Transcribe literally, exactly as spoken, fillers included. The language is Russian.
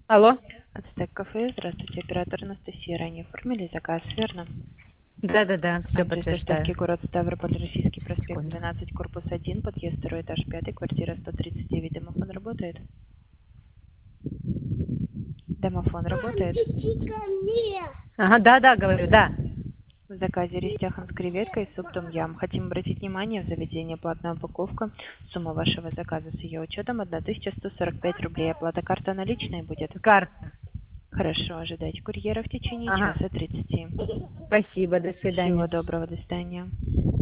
Алло. Ацтек кафе. Здравствуйте, оператор Анастасия. Ранее оформили заказ, верно? Да-да-да, все Адрес доставки подтверждаю. город Ставрополь, Российский проспект Секунду. двенадцать, корпус один, подъезд второй этаж пятый, квартира сто тридцать девять. Домофон работает? Домофон работает? Ага, да-да, говорю, да. В заказе рестяхан с креветкой, суп том-ям. Хотим обратить внимание, в заведении платная упаковка. Сумма вашего заказа с ее учетом тысяча сто сорок пять рублей. Оплата карта наличной будет? Карта. Хорошо, ожидайте курьера в течение Ага. часа тридцати. Спасибо, до Всего свидания. доброго, до свидания.